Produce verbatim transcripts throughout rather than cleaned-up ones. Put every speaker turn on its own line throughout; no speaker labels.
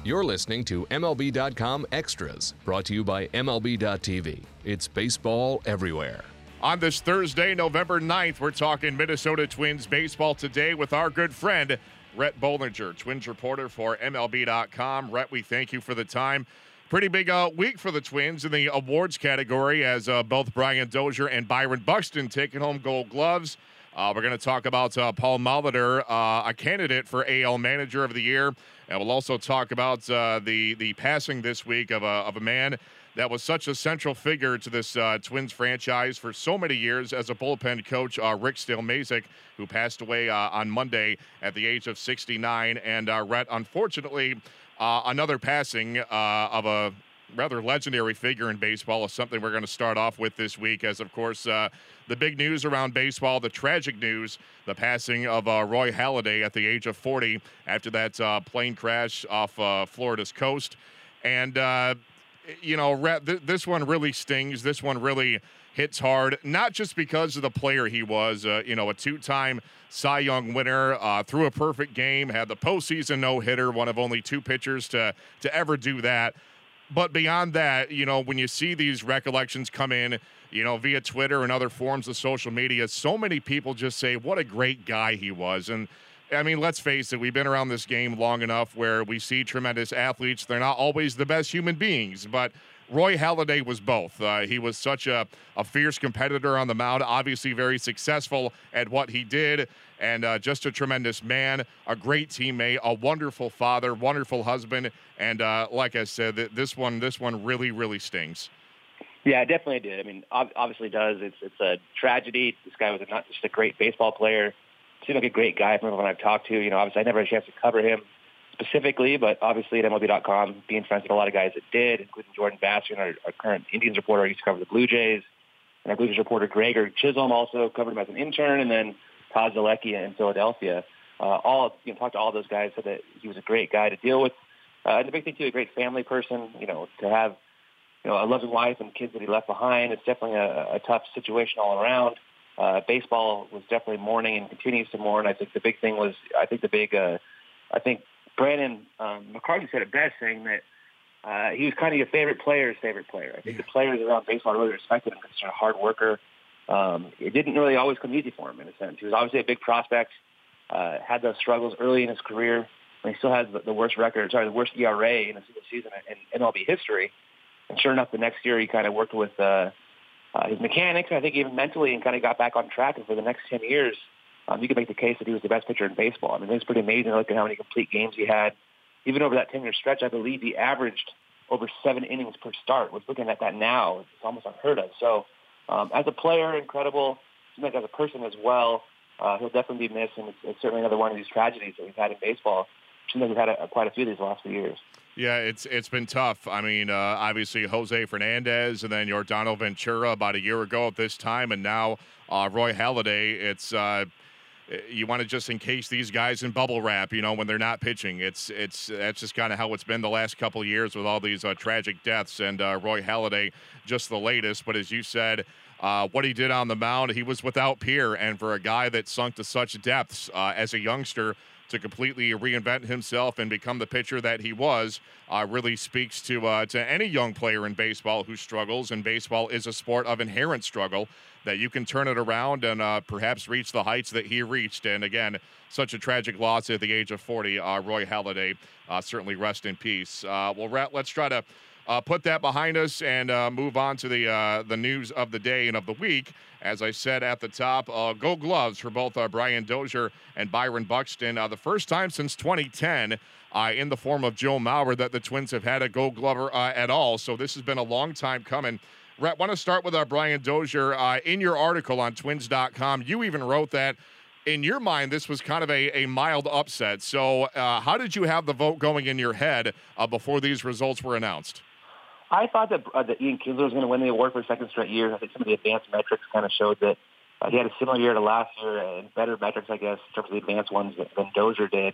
You're listening to M L B dot com Extras, brought to you by M L B dot T V. It's baseball everywhere.
On this Thursday, November ninth, we're talking Minnesota Twins baseball today with our good friend, Rhett Bollinger, Twins reporter for M L B dot com. Rhett, we thank you for the time. Pretty big uh, week for the Twins in the awards category as uh, both Brian Dozier and Byron Buxton taking home Gold Gloves. Uh, we're going to talk about uh, Paul Molitor, uh, a candidate for A L Manager of the Year. And we'll also talk about uh, the the passing this week of a, of a man that was such a central figure to this uh, Twins franchise for so many years as a bullpen coach, uh, Rick Stelmazik, who passed away uh, on Monday at the age of sixty-nine. And uh, Rhett, unfortunately, uh, another passing uh, of a rather legendary figure in baseball is something we're going to start off with this week, as of course uh, the big news around baseball, the tragic news, the passing of uh, Roy Halladay at the age of forty after that uh, plane crash off uh, Florida's coast. And, uh, you know, th- this one really stings. This one really hits hard, not just because of the player he was, uh, you know, a two-time Cy Young winner, uh, threw a perfect game, had the postseason no-hitter, one of only two pitchers to to ever do that. But beyond that, you know, when you see these recollections come in, you know, via Twitter and other forms of social media, so many people just say what a great guy he was. And, I mean, let's face it, we've been around this game long enough where we see tremendous athletes. They're not always the best human beings, but Roy Halladay was both. Uh, he was such a, a fierce competitor on the mound, obviously very successful at what he did, and uh, just a tremendous man, a great teammate, a wonderful father, wonderful husband, and uh, like I said, this one this one really, really stings.
Yeah, it definitely did. I mean, obviously does. It's it's a tragedy. This guy was not just a great baseball player. Seemed like a great guy from everyone I've talked to. You know, obviously I never had a chance to cover him specifically, but obviously at M L B dot com, being friends with a lot of guys that did, including Jordan Bastian, our, our current Indians reporter, used to cover the Blue Jays, and our Blue Jays reporter Gregor Chisholm also covered him as an intern, and then Todd Zalecki in Philadelphia. Uh, all you know, talked to all those guys, said that he was a great guy to deal with. Uh, and the big thing too, a great family person. You know, to have you know a loving wife and kids that he left behind. It's definitely a, a tough situation all around. Uh, baseball was definitely mourning and continues to mourn. I think the big thing was, I think the big, uh, I think. Brandon um, McCarthy said it best, saying that uh, he was kind of your favorite player's favorite player. I think the players around baseball really respected him because he's a hard worker. Um, it didn't really always come easy for him in a sense. He was obviously a big prospect, uh, had those struggles early in his career, and he still has the, the worst record, sorry, the worst E R A in a single season in M L B history. And sure enough, the next year he kind of worked with uh, uh, his mechanics, and I think even mentally, and kind of got back on track. And for the next ten years, Um, you could make the case that he was the best pitcher in baseball. I mean, it's pretty amazing looking at how many complete games he had. Even over that ten-year stretch, I believe he averaged over seven innings per start. We're looking at that now. It's almost unheard of. So um, as a player, incredible. Seems like as a person as well, uh, he'll definitely be missed, and it's, it's certainly another one of these tragedies that we've had in baseball. Seems like we've had a, a, quite a few these last few years.
Yeah, it's it's been tough. I mean, uh, obviously Jose Fernandez and then Yordano Ventura about a year ago at this time, and now uh, Roy Halladay. It's uh, you want to just encase these guys in bubble wrap, you know, when they're not pitching. It's it's that's just kind of how it's been the last couple of years with all these uh, tragic deaths. And uh, Roy Halladay, just the latest. But as you said, uh, what he did on the mound, he was without peer. And for a guy that sunk to such depths uh, as a youngster, to completely reinvent himself and become the pitcher that he was, uh, really speaks to uh, to any young player in baseball who struggles. And baseball is a sport of inherent struggle, that you can turn it around and uh, perhaps reach the heights that he reached. And again, such a tragic loss at the age of forty. Uh, Roy Halladay, uh, certainly rest in peace. Uh, well, let's try to Uh, put that behind us and uh, move on to the uh, the news of the day and of the week. As I said at the top, uh, Gold Gloves for both uh, Brian Dozier and Byron Buxton. Uh, the first time since twenty ten uh, in the form of Joe Mauer that the Twins have had a Gold Glover uh, at all. So this has been a long time coming. Rhett, want to start with uh, Brian Dozier. Uh, in your article on twins dot com, you even wrote that in your mind, this was kind of a, a mild upset. So uh, how did you have the vote going in your head uh, before these results were announced?
I thought that, uh, that Ian Kinsler was going to win the award for a second straight year. I think some of the advanced metrics kind of showed that uh, he had a similar year to last year and better metrics, I guess, in terms of the advanced ones than, than Dozier did.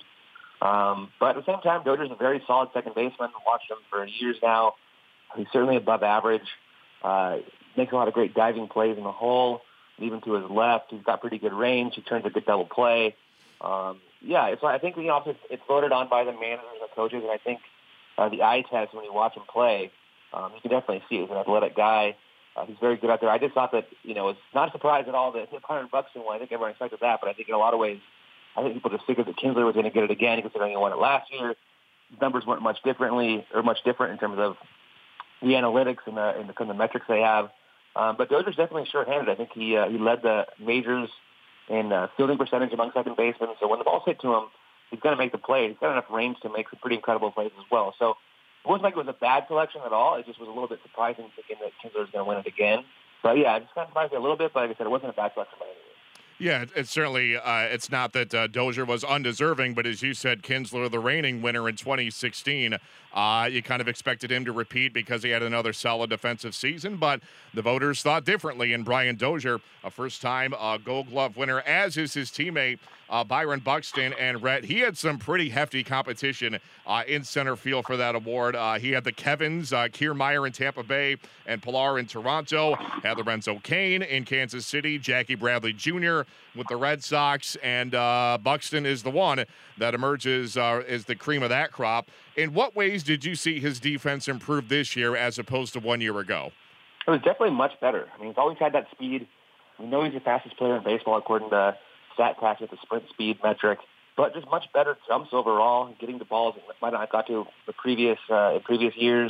Um, but at the same time, Dozier's a very solid second baseman. I've watched him for years now. He's certainly above average. Uh, makes a lot of great diving plays in the hole. Even to his left, he's got pretty good range. He turns a good double play. Um, yeah, it's, I think you know it's, it's voted on by the managers and the coaches, and I think uh, the eye test when you watch him play. Um, you can definitely see he's an athletic guy. Uh, he's very good out there. I just thought that, you know, it's not a surprise at all that Byron Buxton won. I think everyone expected that, but I think in a lot of ways, I think people just figured that Kinsler was going to get it again, considering he won it last year. His numbers weren't much differently or much different in terms of the analytics and the, and the, kind of metrics they have. Um, but Dozier's definitely short-handed. I think he uh, he led the majors in uh, fielding percentage among second basemen. So when the ball's hit to him, he's going to make the play. He's got enough range to make some pretty incredible plays as well. So it wasn't like it was a bad selection at all. It just was a little bit surprising thinking that Kinsler was going to win it again. So yeah, it just kind of surprised me a little bit, but like I said, it wasn't a bad selection by any means.
Yeah, it's certainly, uh, it's not that uh, Dozier was undeserving, but as you said, Kinsler, the reigning winner in twenty sixteen, uh, you kind of expected him to repeat because he had another solid defensive season, but the voters thought differently, and Brian Dozier, a first-time uh, Gold Glove winner, as is his teammate, uh, Byron Buxton, and Rhett. He had some pretty hefty competition uh, in center field for that award. Uh, he had the Kevins, uh, Kiermaier in Tampa Bay, and Pilar in Toronto, had Lorenzo Cain in Kansas City, Jackie Bradley Junior with the Red Sox, and uh, Buxton is the one that emerges uh, as the cream of that crop. In what ways did you see his defense improve this year as opposed to one year ago?
It was definitely much better. I mean, he's always had that speed. We know he's the fastest player in baseball according to StatCast with the sprint speed metric, but just much better jumps overall, getting the balls that might not have got to the previous uh, in previous years.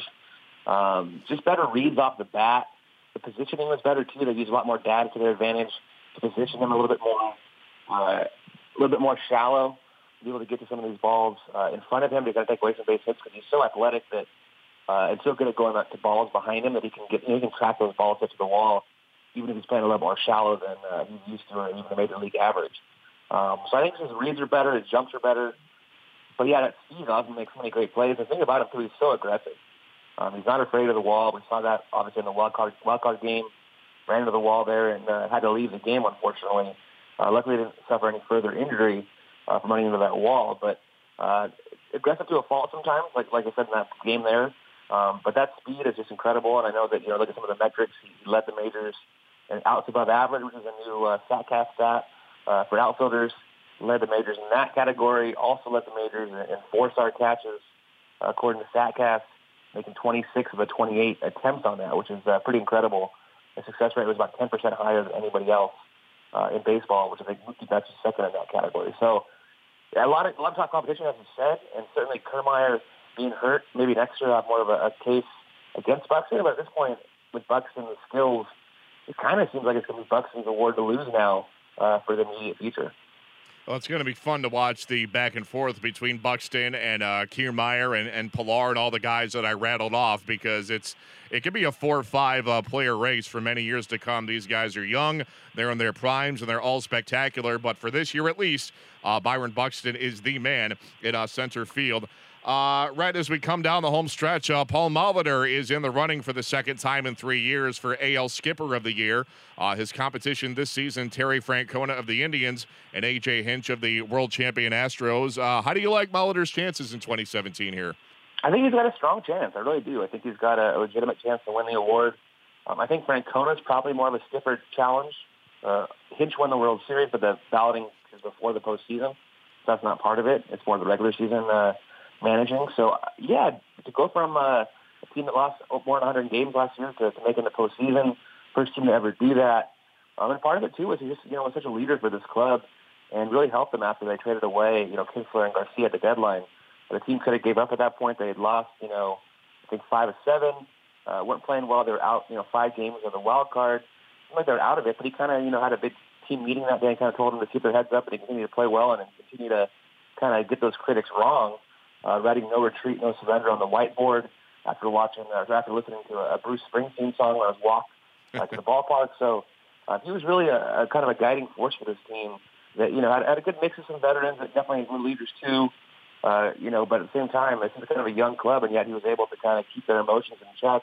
Um, just better reads off the bat. The positioning was better too. They used a lot more data to their advantage to position him a little bit more, uh, a little bit more shallow, to be able to get to some of these balls uh, in front of him. They got to take away some base hits because he's so athletic that uh, and so good at going up to balls behind him that he can get you know, he can track those balls up to the wall, even if he's playing a little more shallow than uh, he's used to, or even the major league average. Um, so I think his reads are better, his jumps are better. But yeah, that speed allows him to make so many great plays. The thing about him too, he's so aggressive. Um, he's not afraid of the wall. We saw that obviously in the wild card wild card game. Ran into the wall there and uh, had to leave the game, unfortunately. Uh, luckily, he didn't suffer any further injury uh, from running into that wall. But uh, aggressive to a fault sometimes, like like I said in that game there. Um, but that speed is just incredible. And I know that, you know, look at some of the metrics. He led the majors in outs above average, which is a new uh, StatCast stat uh, for outfielders. Led the majors in that category. Also led the majors in, in four-star catches, uh, according to StatCast, making twenty-six of the twenty-eight attempts on that, which is uh, pretty incredible. The success rate was about ten percent higher than anybody else uh, in baseball, which I think Mookie Betts is second in that category. So yeah, a lot of a lot of top competition, as you said, and certainly Kiermaier being hurt, maybe next year I'll have more of a, a case against Buxton. But at this point, with Buxton, the skills, it kind of seems like it's going to be Buxton's award to lose now uh, for the immediate future.
Well, it's going to be fun to watch the back and forth between Buxton and uh, Kiermaier and, and Pilar and all the guys that I rattled off, because it's it could be a four or five uh, player race for many years to come. These guys are young, they're in their primes, and they're all spectacular. But for this year at least, uh, Byron Buxton is the man in uh, center field. Uh, right as we come down the home stretch, uh, Paul Molitor is in the running for the second time in three years for A L Skipper of the Year. Uh, his competition this season, Terry Francona of the Indians and A J Hinch of the world champion Astros. Uh, how do you like Molitor's chances in twenty seventeen here?
I think he's got a strong chance. I really do. I think he's got a legitimate chance to win the award. Um, I think Francona's probably more of a stiffer challenge. Uh, Hinch won the World Series, but the balloting is before the postseason. So that's not part of it. It's more the regular season uh, managing. So, yeah, to go from uh, a team that lost more than one hundred games last year to, to making the postseason, first team to ever do that. Um, and part of it, too, was he just, you know, was such a leader for this club and really helped them after they traded away, you know, Kinsler and Garcia at the deadline. But the team could have gave up at that point. They had lost, you know, I think five of seven. Uh, weren't playing well. They were out, you know, five games of the wild card. It seemed like they were out of it, but he kind of, you know, had a big team meeting that day and kind of told them to keep their heads up and continue to play well and continue to kind of get those critics wrong, uh, writing no retreat, no surrender on the whiteboard after watching, uh, after listening to a, a Bruce Springsteen song when I was walked uh, to the ballpark. So uh, he was really a, a kind of a guiding force for this team that, you know, had, had a good mix of some veterans that definitely were leaders too. Uh, you know, but at the same time, it's kind of a young club, and yet he was able to kind of keep their emotions in check,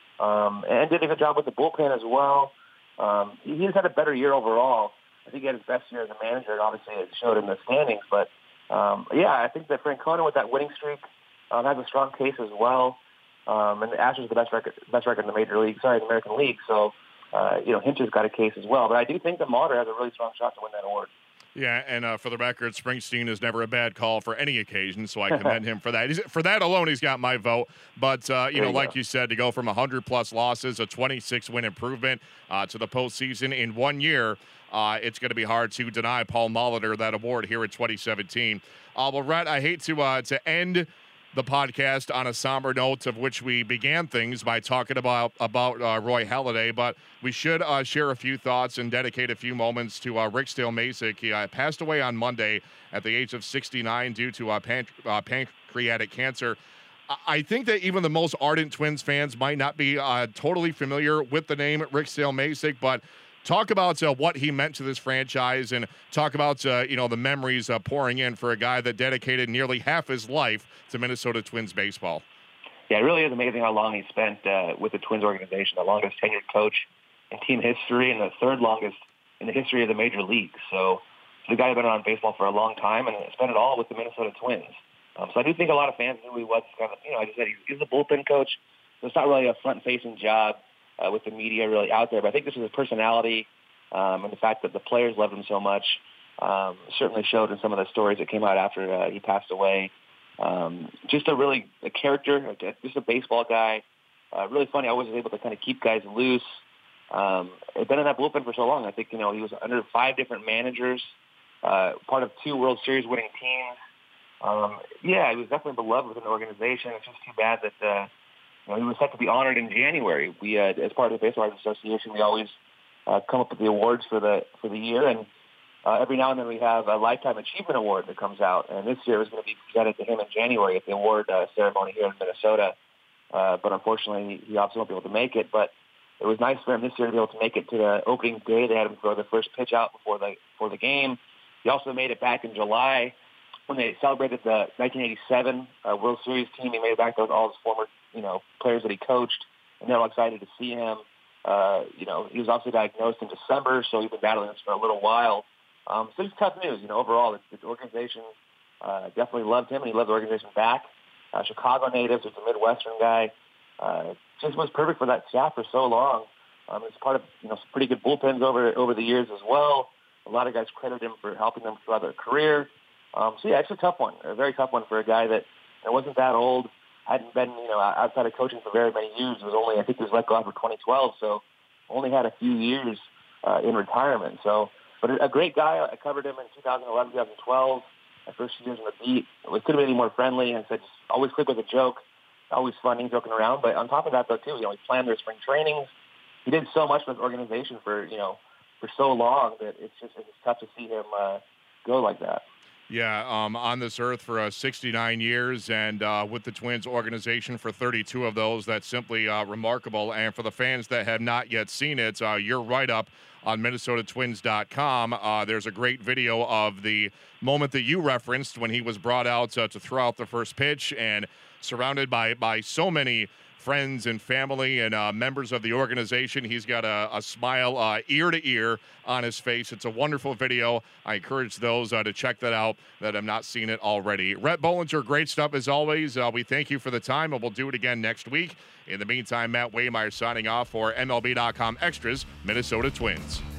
um, and did a good job with the bullpen as well. Um, he, he's had a better year overall. I think he had his best year as a manager, and obviously it showed in the standings. But, um, yeah, I think that Francona with that winning streak um, has a strong case as well. Um, and the Astros the best record, best record in the Major League, sorry, the American League. So, uh, you know, Hinch has got a case as well. But I do think that Molitor has a really strong shot to win that award.
Yeah, and uh, for the record, Springsteen is never a bad call for any occasion, so I commend him for that. He's, for that alone, he's got my vote. But, uh, you
There
know,
you
like
go.
you said, to go from one hundred plus losses, a twenty-six win improvement uh, to the postseason in one year, uh, it's going to be hard to deny Paul Molitor that award here in twenty seventeen. Uh, well, Rhett, I hate to uh, to end the podcast on a somber note of which we began things by talking about about uh, Roy Halladay, but we should uh, share a few thoughts and dedicate a few moments to uh, Rick Stalemacic. He uh, passed away on Monday at the age of sixty-nine due to uh, pan- uh, pancreatic cancer. I-, I think that even the most ardent Twins fans might not be uh, totally familiar with the name Rick Stalemacic, but talk about uh, what he meant to this franchise, and talk about uh, you know the memories uh, pouring in for a guy that dedicated nearly half his life to Minnesota Twins baseball.
Yeah, it really is amazing how long he spent uh, with the Twins organization, the longest tenured coach in team history and the third longest in the history of the major leagues. So the guy who's been around baseball for a long time and spent it all with the Minnesota Twins. Um, so I do think a lot of fans knew who he was. Kind of, you know, I just said he's, he's a bullpen coach, so it's not really a front-facing job uh, with the media really out there. But I think this is his personality um, and the fact that the players loved him so much um, certainly showed in some of the stories that came out after uh, he passed away. Um, just a really a character, just a baseball guy. Uh, really funny. I was able to kind of keep guys loose. Um, I've been in that bullpen for so long. I think, you know, he was under five different managers, uh, part of two World Series winning teams. Um, yeah, he was definitely beloved within the organization. It's just too bad that, uh, you know, he was set to be honored in January. We, uh, as part of the Baseball Writers Association, we always uh, come up with the awards for the for the year, and uh, every now and then we have a Lifetime Achievement Award that comes out. And this year is going to be presented to him in January at the award uh, ceremony here in Minnesota. Uh, but unfortunately, he obviously won't be able to make it. But it was nice for him this year to be able to make it to the opening day. They had him throw the first pitch out before the before the game. He also made it back in July when they celebrated the nineteen eighty-seven uh, World Series team. He made it back there with all his former, you know, players that he coached, and they're all excited to see him. Uh, you know, he was obviously diagnosed in December, so he's been battling this for a little while. Um, so it's tough news. You know, overall, the, the organization uh, definitely loved him, and he loved the organization back. Uh, Chicago native, just a Midwestern guy. Uh, just was perfect for that staff for so long. Um, it's part of, you know, some pretty good bullpens over over the years as well. A lot of guys credit him for helping them throughout their career. Um, so yeah, it's a tough one, a very tough one for a guy that you know, wasn't that old, hadn't been, you know, outside of coaching for very many years. It was only, I think, he was let go after twenty twelve, so only had a few years uh, in retirement. So, but a great guy. I covered him in two thousand eleven, two thousand twelve. My first few years on the beat. We couldn't be any more friendly, and said just always quick with a joke, always funny, joking around. But on top of that, though, too, you know, he planned their spring trainings. He did so much for his organization for, you know, for so long that it's just it's tough to see him uh, go like that.
Yeah, um, on this earth for uh, sixty-nine years, and uh, with the Twins organization for thirty-two of those. That's simply uh, remarkable. And for the fans that have not yet seen it, uh, your write-up on Minnesota Twins dot com, uh, there's a great video of the moment that you referenced when he was brought out uh, to throw out the first pitch, and surrounded by, by so many friends and family and uh, members of the organization. He's got a, a smile uh, ear to ear on his face. It's a wonderful video. I encourage those uh, to check that out that have not seen it already. Rhett Bollinger, great stuff as always. Uh, we thank you for the time, and we'll do it again next week. In the meantime, Matt Waymeyer signing off for M L B dot com Extras, Minnesota Twins.